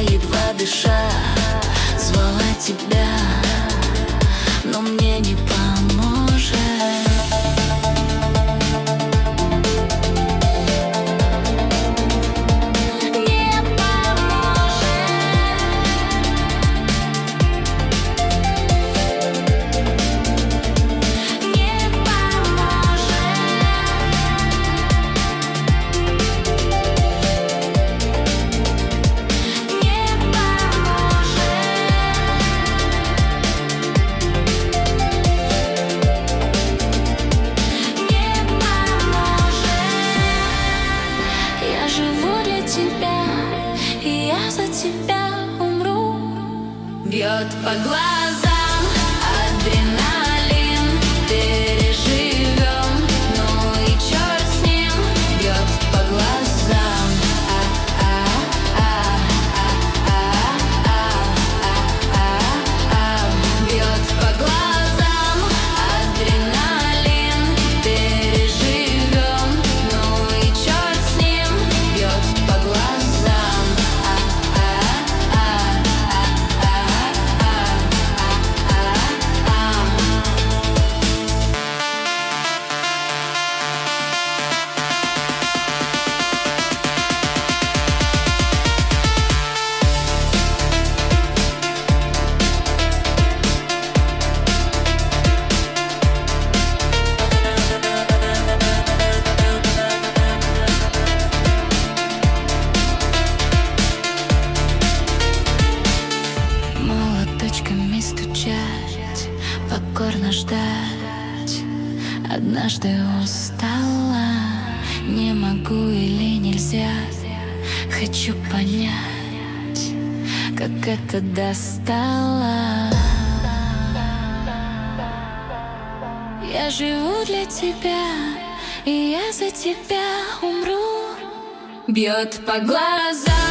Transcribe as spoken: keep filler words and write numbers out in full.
едва дыша, звала тебя, но мне не поможет. Бьет по глазам адреналин, переживем, ну и черт с ним. Бьет по глазам, бьет по глазам адреналин, переживем, ну и черт с ним. Бьет по глазам. Стучать, покорно ждать. Однажды устала, не могу или нельзя. Хочу понять, как это достало. Я живу для тебя, и я за тебя умру. Бьет по глазам